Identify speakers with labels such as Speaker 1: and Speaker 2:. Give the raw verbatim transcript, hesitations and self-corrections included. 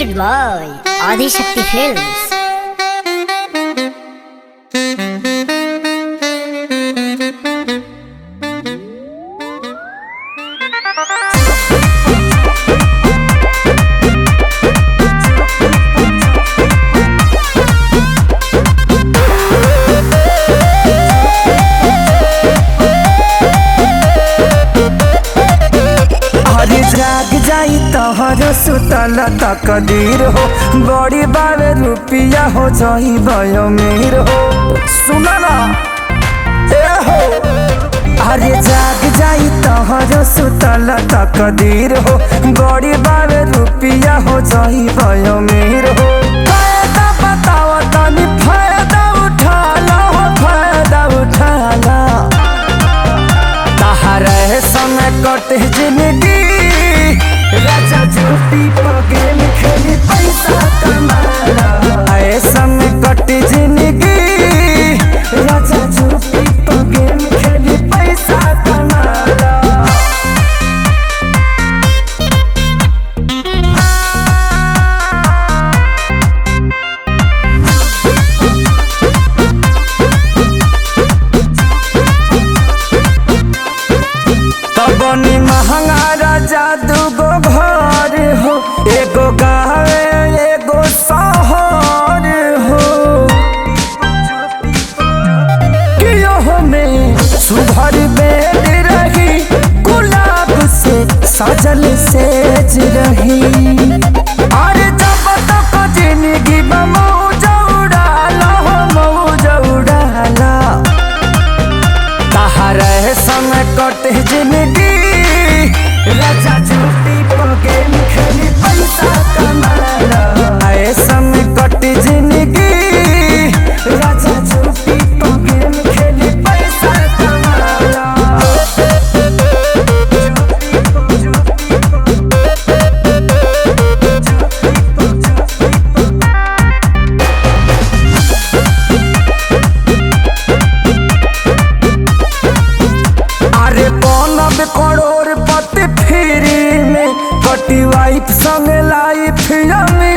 Speaker 1: presented by Adi Shakti Films.
Speaker 2: जाग जाई तोहरो सुतल तकदीर हो बड़ी बार रुपिया हो जाई भयो मेर हो सुना ना ए हो अरे जाग जाई तोहरो सुतल तकदीर हो बड़ी बार रुपिया हो जाई भयो मेर हो फायदा बताओ तनी फायदा उठा लो फायदा उठा लो तहरे समय कटे जिंदगी राजा झूठी पगेल खेली पैसा कमाला ऐसा में कटी जिंदगी राजा झूठी पगेल खेली पैसा कमाला तबनी महंगा राजा दूगो घर हो एगो गाँव एगो शहर हो कियो में सुभर बेड रही गुलाब से सजल सेज रही अरे जब तक जिंदगी में मौज उड़ाला मौज उड़ाला तहरे समय कटे जिंदगी राजा झूठी पगेल खेली पैसा कमाला ऐसा में कटी जिंदगी राजा झूठी पगेल खेली पैसा कमाला अरे बनब करोड़ पति फ्री में कटी वाइफ संग लाइफ